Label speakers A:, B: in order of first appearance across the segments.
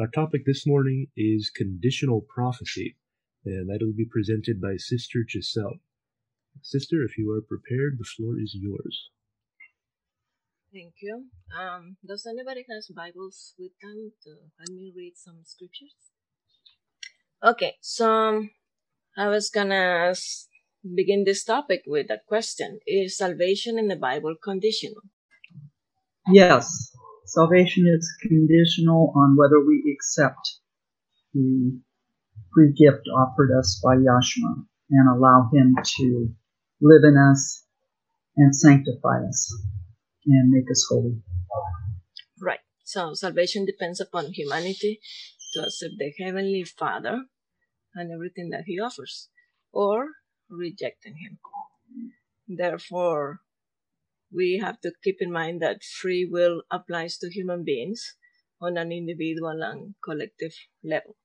A: Our topic this morning is conditional prophecy, and that'll be presented by Sister Giselle. Sister, if you are prepared, the floor is yours.
B: Thank you. Does anybody has Bibles with them to help me read some scriptures? Okay, so I was gonna begin this topic with a question. Is salvation in the Bible conditional?
C: Yes, salvation is conditional on whether we accept the free gift offered us by Yahshua and allow Him to live in us and sanctify us and make us holy.
B: Right. So salvation depends upon humanity to accept the Heavenly Father and everything that He offers, or rejecting Him. Therefore, we have to keep in mind that free will applies to human beings on an individual and collective level.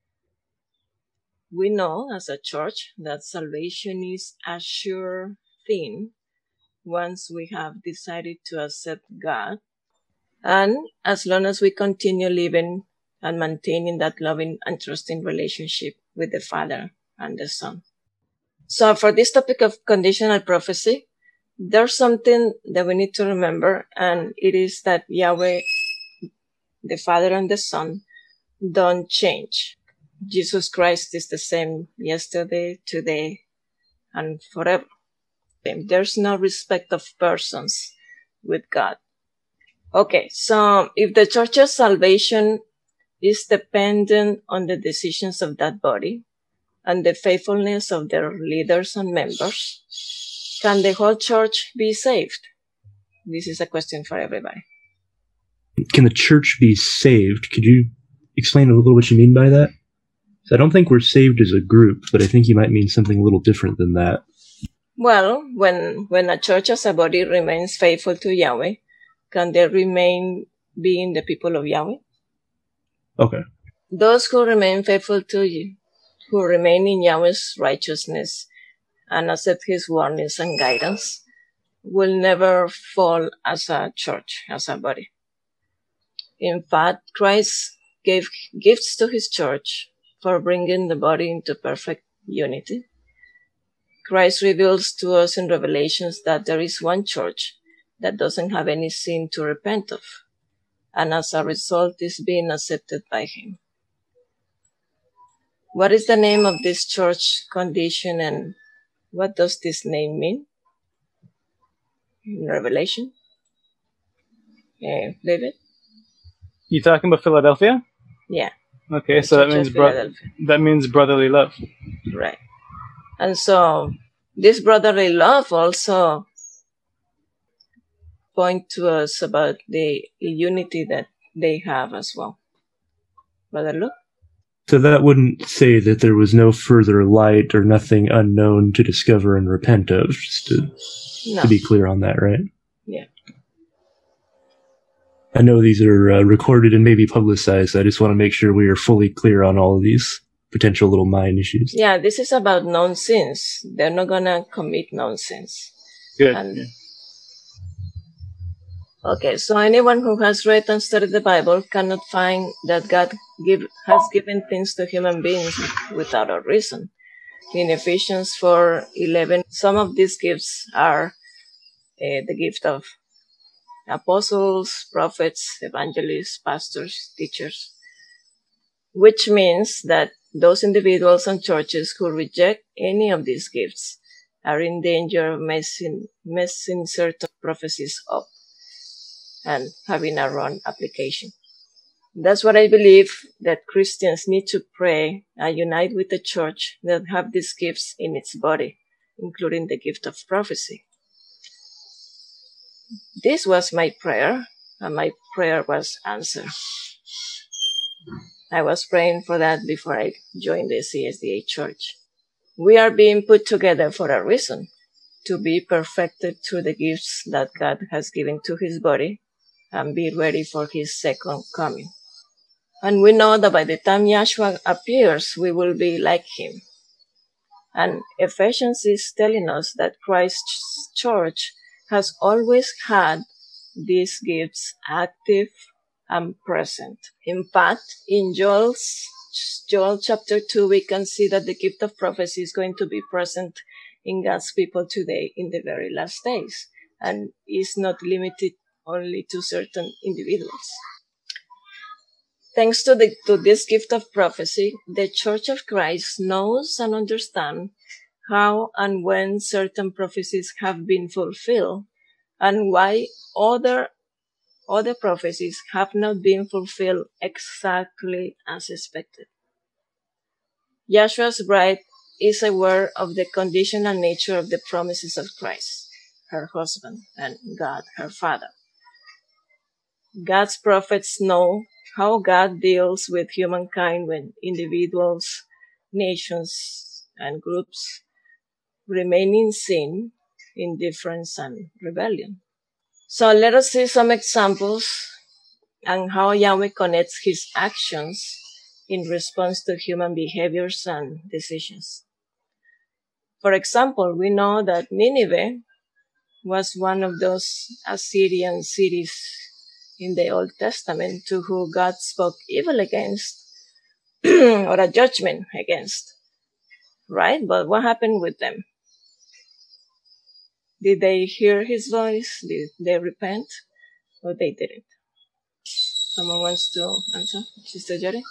B: We know as a church that salvation is a sure thing once we have decided to accept God, and as long as we continue living and maintaining that loving and trusting relationship with the Father and the Son. So for this topic of conditional prophecy, there's something that we need to remember, and it is that Yahweh, the Father and the Son, don't change. Jesus Christ is the same yesterday, today, and forever. There's no respect of persons with God. Okay, so if the church's salvation is dependent on the decisions of that body and the faithfulness of their leaders and members, can the whole church be saved? This is a question for everybody.
A: Can the church be saved? Could you explain a little what you mean by that? So I don't think we're saved as a group, but I think you might mean something a little different than that.
B: Well, when a church as a body remains faithful to Yahweh, can they remain being the people of Yahweh?
A: Okay.
B: Those who remain faithful to you, who remain in Yahweh's righteousness and accept His warnings and guidance, will never fall as a church, as a body. In fact, Christ gave gifts to His church for bringing the body into perfect unity. Christ reveals to us in Revelations that there is one church that doesn't have any sin to repent of, and as a result is being accepted by Him. What is the name of this church condition, and what does this name mean in Revelation? David?
D: You talking about Philadelphia?
B: Yeah.
D: Okay, so that means brotherly love.
B: Right. And so this brotherly love also point to us about the unity that they have as well. Brother Luke?
A: So that wouldn't say that there was no further light or nothing unknown to discover and repent of, just to be clear on that, right?
B: Yeah.
A: I know these are recorded and maybe publicized. I just want to make sure we are fully clear on all of these potential little mind issues.
B: Yeah, this is about known sins. They're not going to commit known sins.
D: Good.
B: Okay, so anyone who has read and studied the Bible cannot find that God has given things to human beings without a reason. In Ephesians 4:11, some of these gifts are the gift of apostles, prophets, evangelists, pastors, teachers, which means that those individuals and churches who reject any of these gifts are in danger of messing certain prophecies up and having a wrong application. That's what I believe, that Christians need to pray and unite with the church that have these gifts in its body, including the gift of prophecy. This was my prayer, and my prayer was answered. I was praying for that before I joined the CSDA church. We are being put together for a reason, to be perfected through the gifts that God has given to His body and be ready for His second coming. And we know that by the time Yahshua appears, we will be like Him. And Ephesians is telling us that Christ's church has always had these gifts active and present. In fact, in Joel chapter 2, we can see that the gift of prophecy is going to be present in God's people today in the very last days, and is not limited only to certain individuals. Thanks to this gift of prophecy, the Church of Christ knows and understands how and when certain prophecies have been fulfilled, and why other prophecies have not been fulfilled exactly as expected. Yahshua's bride is aware of the conditional nature of the promises of Christ, her husband, and God, her Father. God's prophets know how God deals with humankind when individuals, nations, and groups remain in sin, indifference, and rebellion. So let us see some examples on how Yahweh connects his actions in response to human behaviors and decisions. For example, we know that Nineveh was one of those Assyrian cities in the Old Testament to whom God spoke evil against or a judgment against, right? But what happened with them? Did they hear his voice? Did they repent? Or they didn't? Someone wants to answer? Sister Jerry?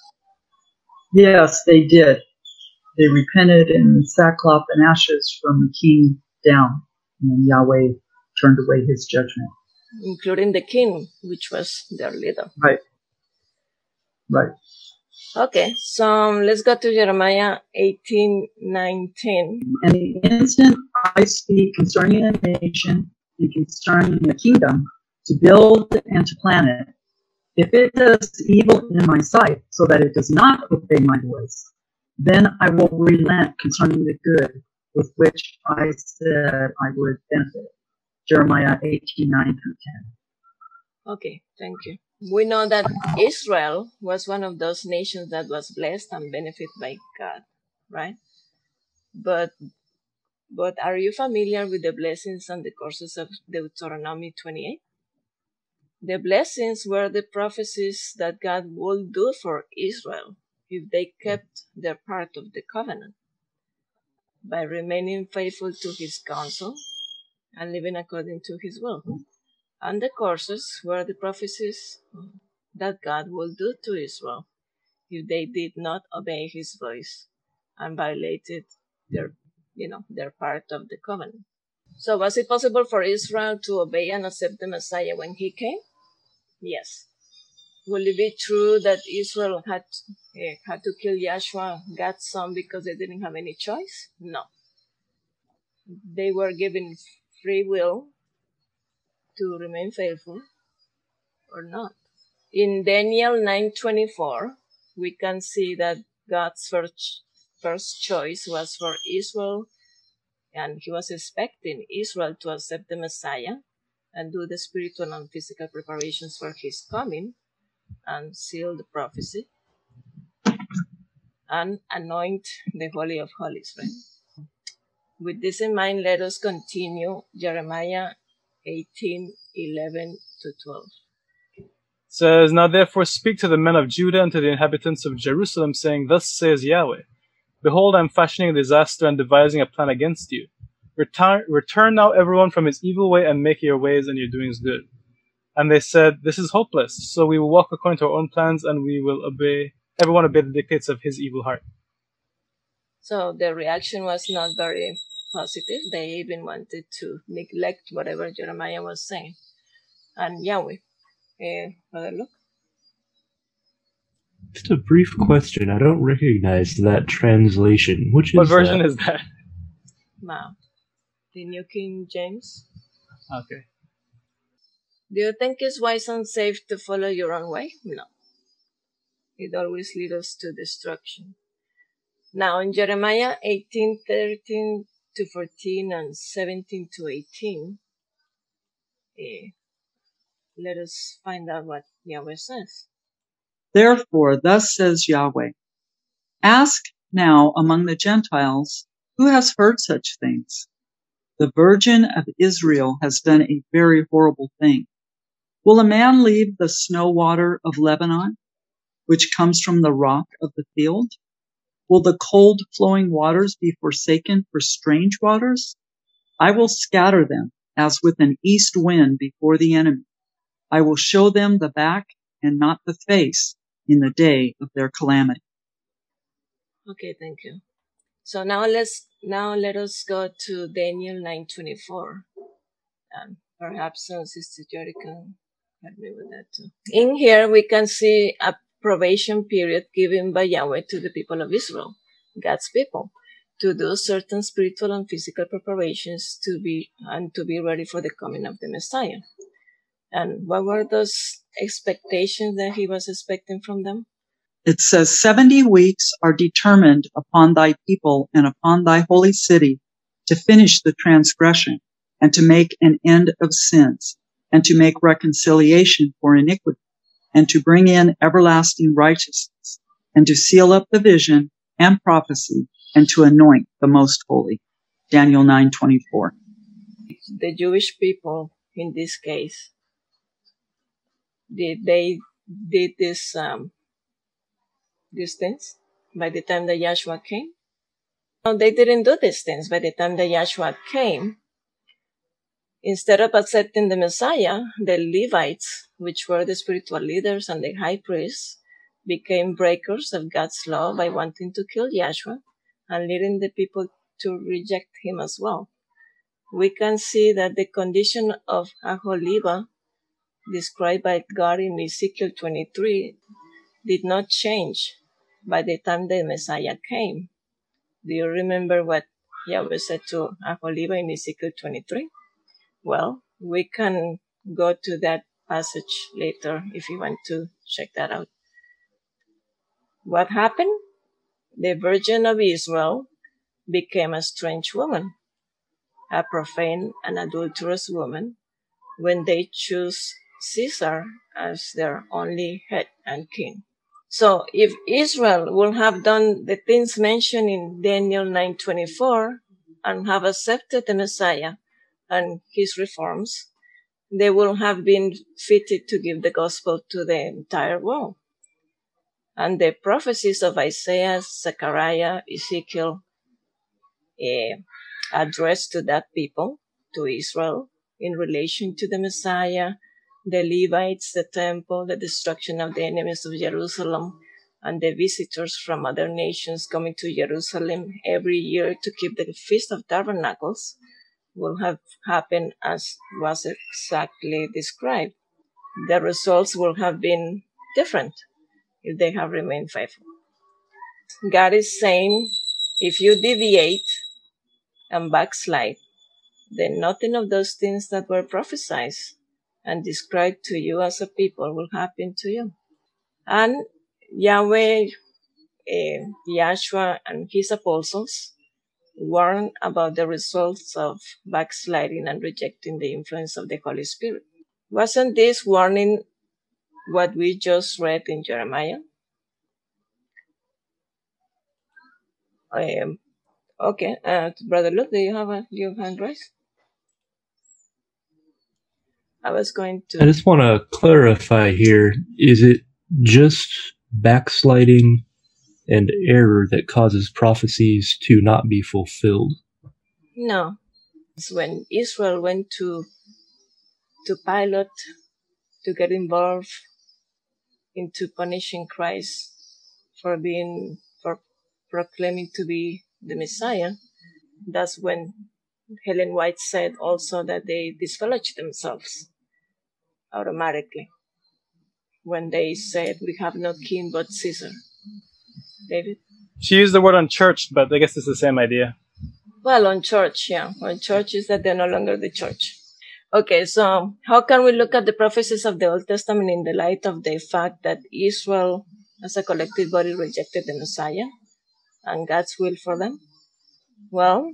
C: Yes, they did. They repented in sackcloth and ashes from the king down, and Yahweh turned away his judgment.
B: Including the king, which was their leader.
C: Right. Right.
B: Okay, so let's go to Jeremiah 18:19.
C: And the instant I speak concerning a nation and concerning a kingdom, to build and to plan it, if it does evil in my sight, so that it does not obey my voice, then I will relent concerning the good with which I said I would benefit. Jeremiah 18:9-10.
B: Okay, thank you. We know that Israel was one of those nations that was blessed and benefited by God, right? But are you familiar with the blessings and the curses of Deuteronomy 28? The blessings were the prophecies that God would do for Israel if they kept their part of the covenant by remaining faithful to his counsel and living according to his will. And the curses were the prophecies that God would do to Israel if they did not obey his voice and violated their part of the covenant. So was it possible for Israel to obey and accept the Messiah when he came? Yes. Will it be true that Israel had to kill Yahshua, God's son, because they didn't have any choice? No. They were given free will to remain faithful or not. In Daniel 9:24, we can see that God's first choice was for Israel, and he was expecting Israel to accept the Messiah and do the spiritual and physical preparations for his coming and seal the prophecy and anoint the Holy of Holies, right? With this in mind, let us continue Jeremiah 18:11-12.
D: Says, now therefore speak to the men of Judah and to the inhabitants of Jerusalem, saying, thus says Yahweh, behold, I am fashioning a disaster and devising a plan against you. Return now everyone from his evil way and make your ways and your doings good. And they said, this is hopeless, so we will walk according to our own plans and we will everyone obey the dictates of his evil heart.
B: So the reaction was not very positive. They even wanted to neglect whatever Jeremiah was saying. And Yahweh, Brother Luke?
A: Just a brief question. I don't recognize that translation. What
D: version is that?
B: Wow. The New King James.
D: Okay.
B: Do you think it's wise and safe to follow your own way? No. It always leads us to destruction. Now, in Jeremiah 18:13-14 and 17-18, let us find out what Yahweh says.
C: Therefore, thus says Yahweh, ask now among the Gentiles, who has heard such things? The Virgin of Israel has done a very horrible thing. Will a man leave the snow water of Lebanon, which comes from the rock of the field? Will the cold flowing waters be forsaken for strange waters? I will scatter them as with an east wind before the enemy. I will show them the back and not the face in the day of their calamity.
B: Okay, thank you. So now let us go to Daniel 9:24, and perhaps Sister Jody can help me with that too. In here we can see a probation period given by Yahweh to the people of Israel, God's people, to do certain spiritual and physical preparations to be ready for the coming of the Messiah. And what were those expectations that he was expecting from them?
C: It says, 70 weeks are determined upon thy people and upon thy holy city to finish the transgression and to make an end of sins and to make reconciliation for iniquity and to bring in everlasting righteousness and to seal up the vision and prophecy and to anoint the most holy. Daniel 9:24.
B: The Jewish people, in this case, did these things by the time that Yahshua came? No, they didn't do these things by the time that Yahshua came. Instead of accepting the Messiah, the Levites, which were the spiritual leaders and the high priests, became breakers of God's law by wanting to kill Yahshua and leading the people to reject him as well. We can see that the condition of Aholiba, described by God in Ezekiel 23, did not change by the time the Messiah came. Do you remember what Yahweh said to Aholiba in Ezekiel 23? Well, we can go to that passage later if you want to check that out. What happened? The Virgin of Israel became a strange woman, a profane and adulterous woman, when they choose Caesar as their only head and king. So if Israel would have done the things mentioned in Daniel 9:24 and have accepted the Messiah and his reforms, they would have been fitted to give the gospel to the entire world. And the prophecies of Isaiah, Zechariah, Ezekiel addressed to that people, to Israel, in relation to the Messiah, the Levites, the temple, the destruction of the enemies of Jerusalem, and the visitors from other nations coming to Jerusalem every year to keep the Feast of Tabernacles, will have happened as was exactly described. The results will have been different if they have remained faithful. God is saying, if you deviate and backslide, then nothing of those things that were prophesied and described to you as a people will happen to you. And Yahweh, Yahshua, and his apostles warned about the results of backsliding and rejecting the influence of the Holy Spirit. Wasn't this warning what we just read in Jeremiah? Okay, Brother Luke, do you have your hand raised? I
A: just want to clarify here. Is it just backsliding and error that causes prophecies to not be fulfilled?
B: No. It's when Israel went to Pilate to get involved into punishing Christ for proclaiming to be the Messiah. That's when Helen White said also that they disfellowshipped themselves automatically when they said, we have no king but Caesar. David?
D: She used the word unchurched, but I guess it's the same idea.
B: Well, on church, yeah. On church is that they're no longer the church. Okay, so how can we look at the prophecies of the Old Testament in the light of the fact that Israel as a collective body rejected the Messiah and God's will for them? Well,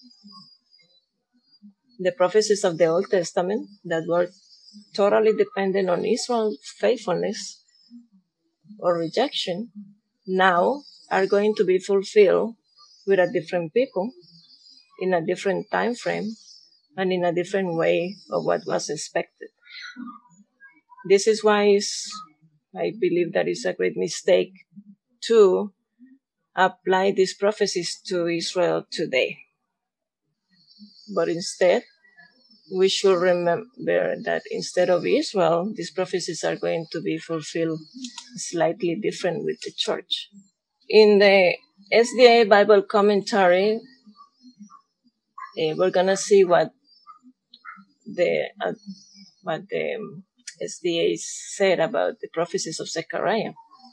B: the prophecies of the Old Testament that were totally dependent on Israel's faithfulness or rejection now are going to be fulfilled with a different people in a different time frame and in a different way of what was expected. This is why I believe that is a great mistake to apply these prophecies to Israel today. But instead, we should remember that instead of Israel, these prophecies are going to be fulfilled slightly different with the church. In the SDA Bible commentary, we're going to see what the SDA said about the prophecies of Zechariah.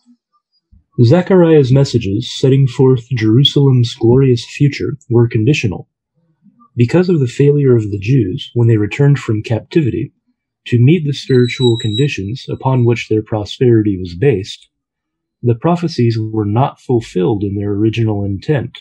A: Zechariah's messages setting forth Jerusalem's glorious future were conditional. Because of the failure of the Jews when they returned from captivity to meet the spiritual conditions upon which their prosperity was based, the prophecies were not fulfilled in their original intent.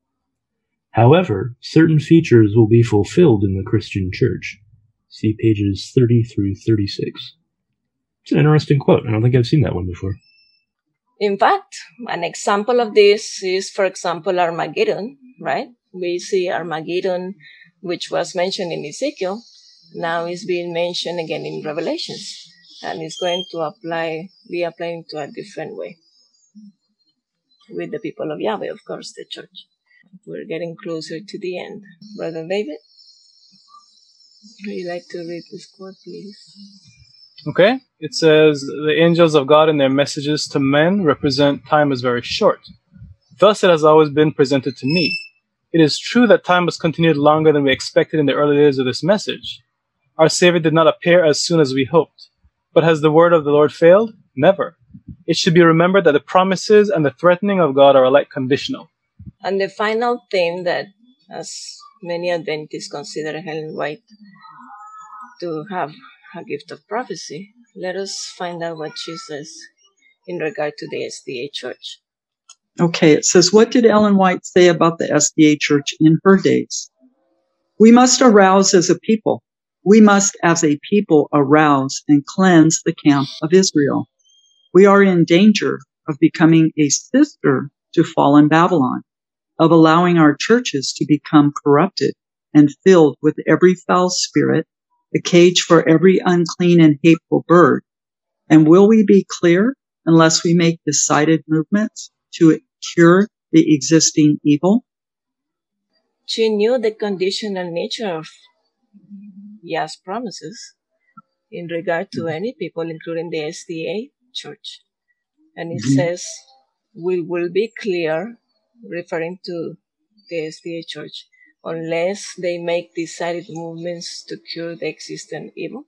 A: However, certain features will be fulfilled in the Christian church. See pages 30 through 36. It's an interesting quote. I don't think I've seen that one before.
B: In fact, an example of this is, for example, Armageddon, right? We see Armageddon, which was mentioned in Ezekiel, now is being mentioned again in Revelations, and it's going to be applying to a different way with the people of Yahweh, of course, the church. We're getting closer to the end. Brother David, would you like to read this quote, please?
D: Okay, it says, the angels of God in their messages to men represent time as very short. Thus it has always been presented to me. It is true that time has continued longer than we expected in the early days of this message. Our Savior did not appear as soon as we hoped. But has the word of the Lord failed? Never. It should be remembered that the promises and the threatening of God are alike conditional.
B: And the final thing that, as many Adventists consider Ellen White to have a gift of prophecy, let us find out what she says in regard to the SDA Church.
C: Okay, it says, what did Ellen White say about the SDA Church in her days? We must arouse as a people. We must, as a people, arouse and cleanse the camp of Israel. We are in danger of becoming a sister to fallen Babylon, of allowing our churches to become corrupted and filled with every foul spirit, a cage for every unclean and hateful bird. And will we be clear unless we make decided movements to cure the existing evil?
B: She knew the conditional nature of Yah's promises in regard to any people, including the SDA Church. And it says, we will be clear, referring to the SDA Church, unless they make decided movements to cure the existing evil.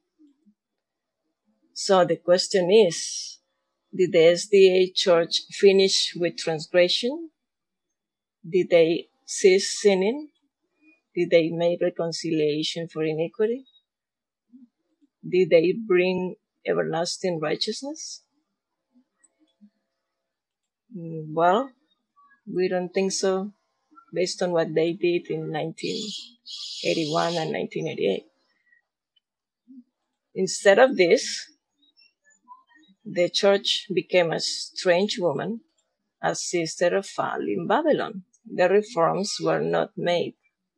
B: So the question is, did the SDA Church finish with transgression? Did they cease sinning? Did they make reconciliation for iniquity? Did they bring everlasting righteousness? Well, we don't think so, based on what they did in 1981 and 1988. Instead of this, the church became a strange woman, a sister of fallen Babylon. The reforms were not made.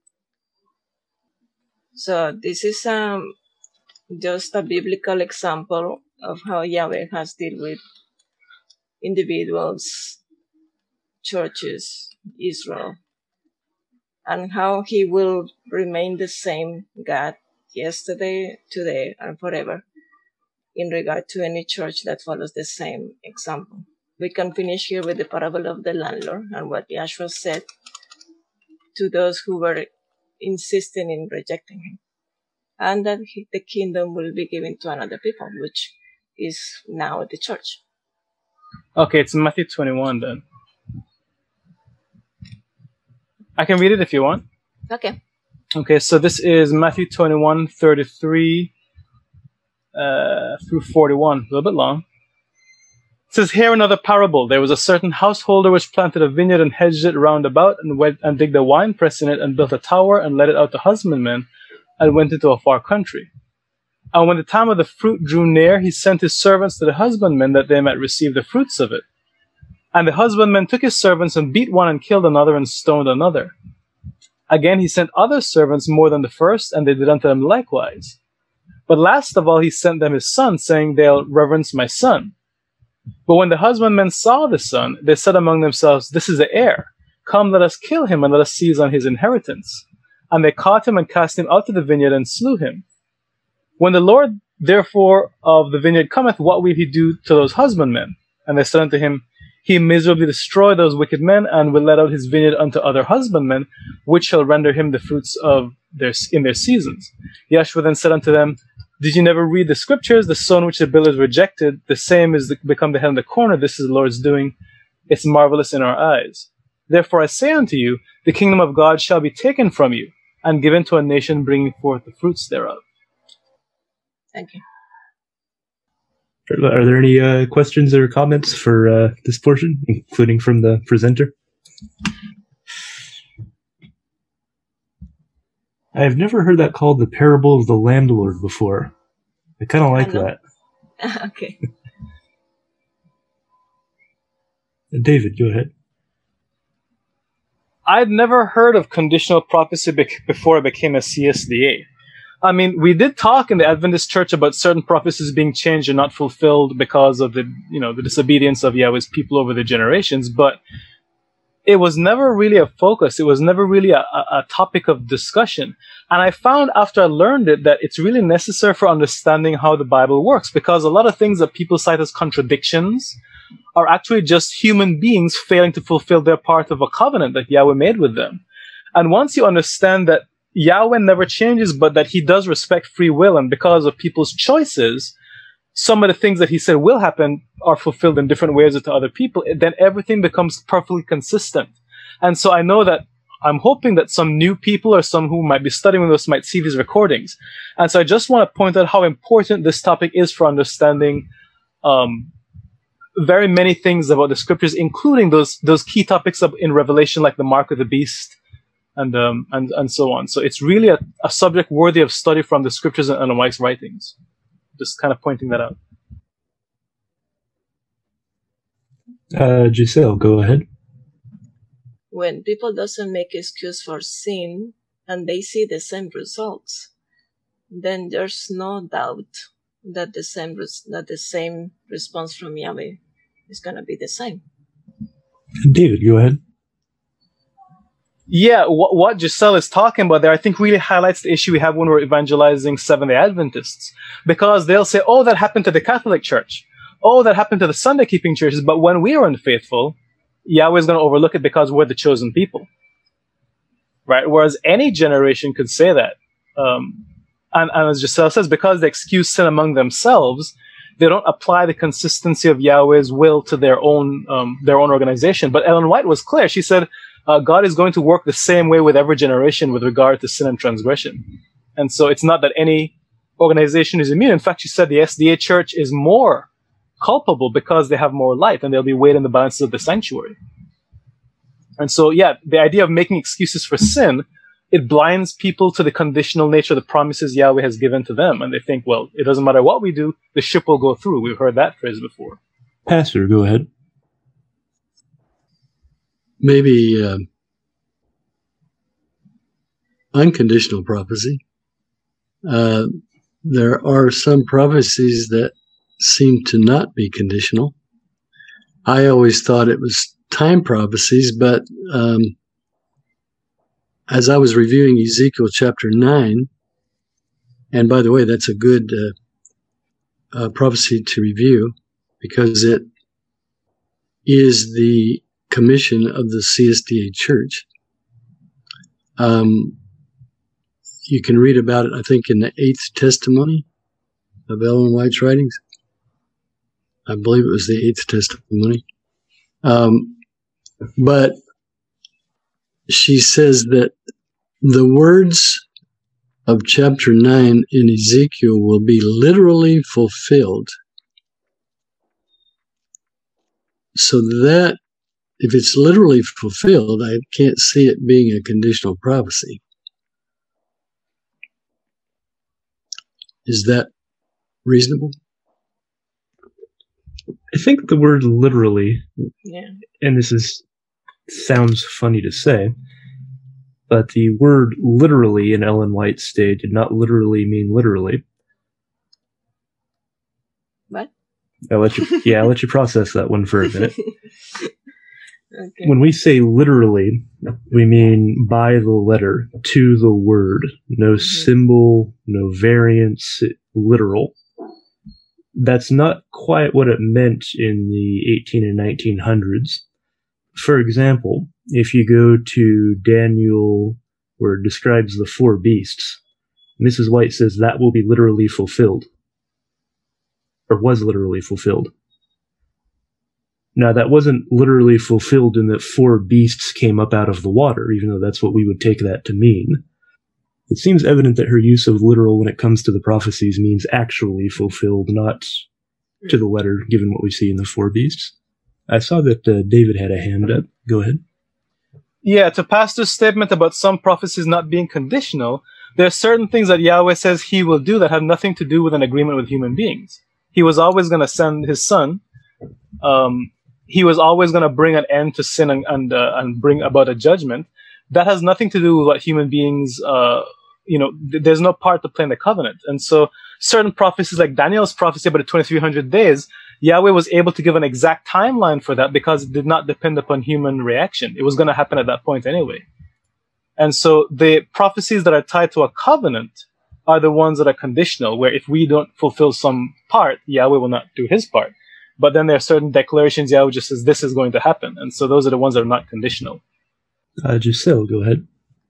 B: So this is just a biblical example of how Yahweh has dealt with individuals, churches, Israel, and how he will remain the same God yesterday, today, and forever in regard to any church that follows the same example. We can finish here with the parable of the landlord and what Yahshua said to those who were insisting in rejecting him, and that the kingdom will be given to another people, which is now the church.
D: Okay, it's Matthew 21 then. I can read it if you want.
B: Okay.
D: Okay, so this is Matthew 21, 33 through 41, a little bit long. It says, here another parable. There was a certain householder which planted a vineyard and hedged it round about, and went and digged a winepress in it, and built a tower, and let it out to husbandmen, and went into a far country. And when the time of the fruit drew near, he sent his servants to the husbandmen, that they might receive the fruits of it. And the husbandmen took his servants, and beat one, and killed another, and stoned another. Again he sent other servants more than the first, and they did unto them likewise. But last of all, he sent them his son, saying, they'll reverence my son. But when the husbandmen saw the son, they said among themselves, this is the heir. Come, let us kill him, and let us seize on his inheritance. And they caught him and cast him out of the vineyard and slew him. When the Lord therefore of the vineyard cometh, what will he do to those husbandmen? And they said unto him, he miserably destroy those wicked men, and will let out his vineyard unto other husbandmen, which shall render him the fruits of in their seasons. Yahshua then said unto them, did you never read the scriptures? The stone which the builders rejected, the same is become the head of the corner. This is the Lord's doing. It's marvelous in our eyes. Therefore I say unto you, the kingdom of God shall be taken from you, and given to a nation bringing forth the fruits thereof.
B: Thank you.
A: Are there any questions or comments for this portion, including from the presenter? I've never heard that called the parable of the landlord before. I kind of like that.
B: Okay.
A: David, go ahead.
D: I'd never heard of conditional prophecy before I became a CSDA. I mean, we did talk in the Adventist Church about certain prophecies being changed and not fulfilled because of the disobedience of Yahweh's people over the generations, but it was never really a focus. It was never really a topic of discussion. And I found after I learned it that it's really necessary for understanding how the Bible works, because a lot of things that people cite as contradictions are actually just human beings failing to fulfill their part of a covenant that Yahweh made with them. And once you understand that Yahweh never changes, but that he does respect free will, and because of people's choices, some of the things that he said will happen are fulfilled in different ways to other people, then everything becomes perfectly consistent. And so I know that I'm hoping that some new people or some who might be studying this might see these recordings. And so I just want to point out how important this topic is for understanding very many things about the scriptures, including those key topics in Revelation, like the mark of the beast, and so on. So it's really a subject worthy of study from the scriptures and Ellen White's writings. Just kind of pointing that out.
A: Giselle, go ahead.
B: When people doesn't make excuse for sin and they see the same results, then there's no doubt that the same response from Yahweh is going to be the same.
A: David, go ahead.
D: Yeah, what Giselle is talking about there, I think really highlights the issue we have when we're evangelizing Seventh-day Adventists. Because they'll say, oh, that happened to the Catholic Church. Oh, that happened to the Sunday-keeping churches. But when we are unfaithful, Yahweh is going to overlook it because we're the chosen people. Right? Whereas any generation could say that. And as Giselle says, because they excuse sin among themselves, they don't apply the consistency of Yahweh's will to their own organization. But Ellen White was clear. She said, God is going to work the same way with every generation with regard to sin and transgression. And so it's not that any organization is immune. In fact, she said the SDA Church is more culpable because they have more light and they'll be weighed in the balances of the sanctuary. And so, yeah, the idea of making excuses for sin, it blinds people to the conditional nature of the promises Yahweh has given to them. And they think, well, it doesn't matter what we do, the ship will go through. We've heard that phrase before.
A: Pastor, go ahead.
E: Maybe unconditional prophecy. There are some prophecies that seem to not be conditional. I always thought it was time prophecies, but as I was reviewing Ezekiel chapter 9, and by the way, that's a good prophecy to review because it is the commission of the CSDA Church. You can read about it, I think, in the 8th testimony of Ellen White's writings. I believe it was the 8th testimony. But she says that the words of chapter 9 in Ezekiel will be literally fulfilled. So that if it's literally fulfilled, I can't see it being a conditional prophecy. Is that reasonable?
A: I think the word literally, and this sounds funny to say, but the word literally in Ellen White's day did not literally mean literally. I'll let you process that one for a minute.
B: Okay.
A: When we say literally, we mean by the letter, to the word. No symbol, no variance, literal. That's not quite what it meant in the 18 and 1900s. For example, if you go to Daniel, where it describes the 4 beasts, Mrs. White says that will be literally fulfilled. Or was literally fulfilled. Now, that wasn't literally fulfilled in that 4 beasts came up out of the water, even though that's what we would take that to mean. It seems evident that her use of literal when it comes to the prophecies means actually fulfilled, not to the letter, given what we see in the 4 beasts. I saw that David had a hand up. Go ahead.
D: Yeah, to Pastor's statement about some prophecies not being conditional, there are certain things that Yahweh says he will do that have nothing to do with an agreement with human beings. He was always going to send his son. He was always going to bring an end to sin and bring about a judgment. That has nothing to do with what human beings, there's no part to play in the covenant. And so certain prophecies like Daniel's prophecy about the 2300 days, Yahweh was able to give an exact timeline for that because it did not depend upon human reaction. It was going to happen at that point anyway. And so the prophecies that are tied to a covenant are the ones that are conditional, where if we don't fulfill some part, Yahweh will not do his part. But then there are certain declarations Yahweh just says this is going to happen. And so those are the ones that are not conditional.
A: Giselle, go ahead.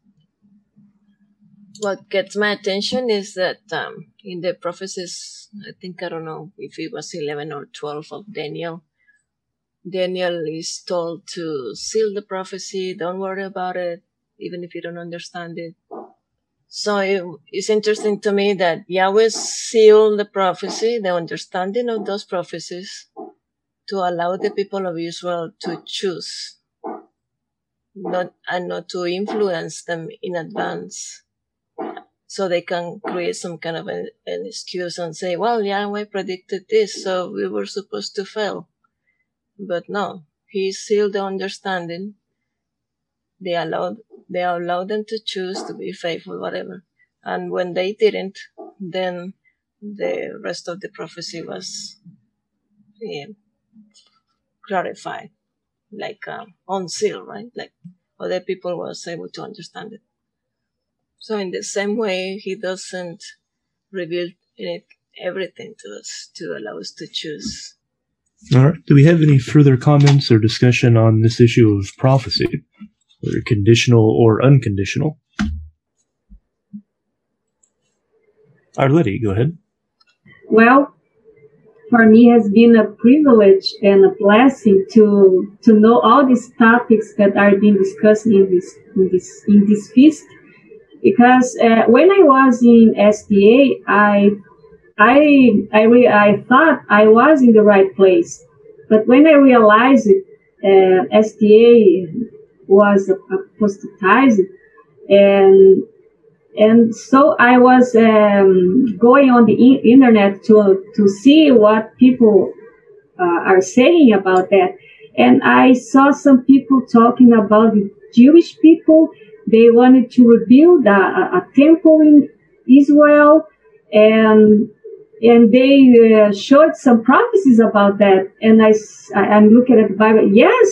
B: What gets my attention is that in the prophecies, I don't know if it was 11 or 12 of Daniel, Daniel is told to seal the prophecy, don't worry about it, even if you don't understand it. So it's interesting to me that Yahweh sealed the prophecy, the understanding of those prophecies, to allow the people of Israel to choose, not to influence them in advance. So they can create some kind of an excuse and say, well, Yahweh predicted this, so we were supposed to fail. But no, he sealed the understanding. They allowed them to choose to be faithful, whatever. And when they didn't, then the rest of the prophecy was clarified, like on seal, right? Like other people was able to understand it. So in the same way, he doesn't reveal everything to us to allow us to choose.
A: All right. Do we have any further comments or discussion on this issue of prophecy, whether conditional or unconditional? Arlette, go ahead.
F: Well, for me, it has been a privilege and a blessing to know all these topics that are being discussed in this feast. Because when I was in SDA, I thought I was in the right place, but when I realized SDA was apostatized, and so I was going on the internet to see what people are saying about that, and I saw some people talking about the Jewish people. They wanted to rebuild a temple in Israel, and they showed some prophecies about that. And I'm looking at the Bible. Yes,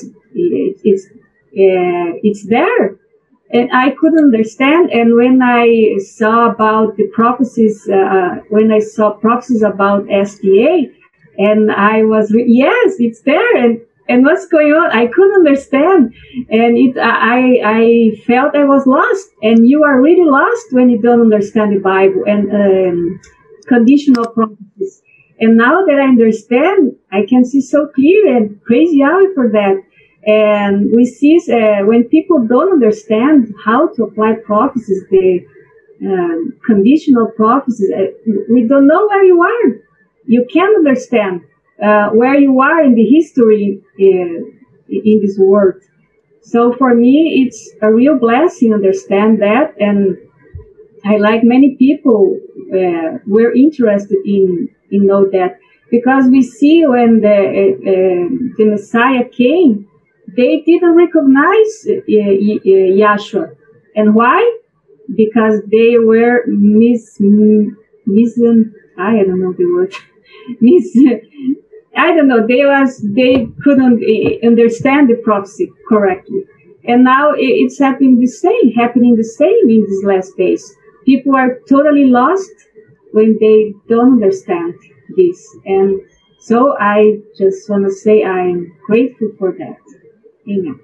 F: it's there, and I couldn't understand. And when I saw about the prophecies, when I saw prophecies about SDA, and I was yes, it's there, and what's going on? I couldn't understand, and I felt I was lost. And you are really lost when you don't understand the Bible and conditional prophecies. And now that I understand, I can see so clear, and praise Yahweh for that. And we see when people don't understand how to apply prophecies, the conditional prophecies, we don't know where you are. You can't understand where you are in the history in this world. So for me, it's a real blessing to understand that, and I like many people were interested in know that, because we see when the Messiah came, they didn't recognize Yahshua. And why? Because they were I don't know the word. I don't know, they couldn't understand the prophecy correctly. And now it's happening the same in these last days. People are totally lost when they don't understand this. And so I just want to say I'm grateful for that. Amen.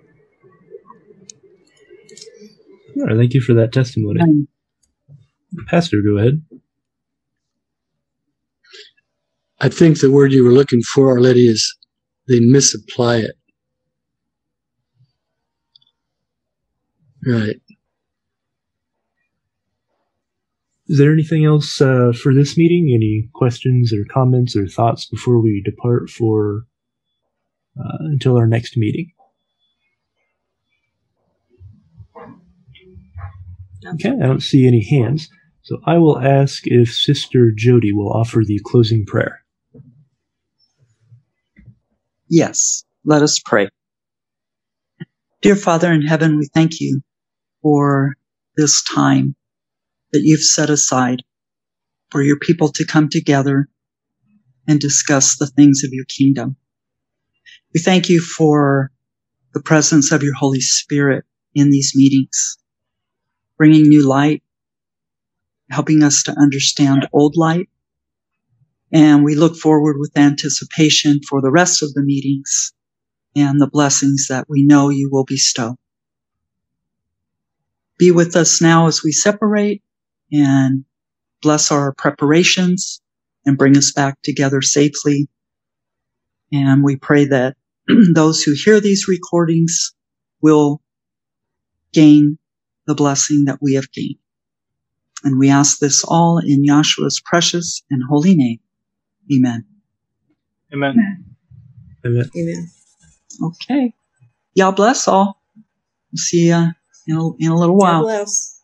A: All right, thank you for that testimony. Pastor, go ahead.
E: I think the word you were looking for, Arlette, is they misapply it. Right.
A: Is there anything else for this meeting? Any questions or comments or thoughts before we depart for until our next meeting? Okay, I don't see any hands, so I will ask if Sister Jody will offer the closing prayer.
C: Yes, let us pray. Dear Father in heaven, we thank you for this time that you've set aside for your people to come together and discuss the things of your kingdom. We thank you for the presence of your Holy Spirit in these meetings, bringing new light, helping us to understand old light. And we look forward with anticipation for the rest of the meetings and the blessings that we know you will bestow. Be with us now as we separate and bless our preparations and bring us back together safely. And we pray that those who hear these recordings will gain the blessing that we have gained. And we ask this all in Yahshua's precious and holy name. Amen.
D: Amen.
A: Amen.
B: Amen.
C: Okay. Y'all bless all. We'll see you in a little while.
B: God bless.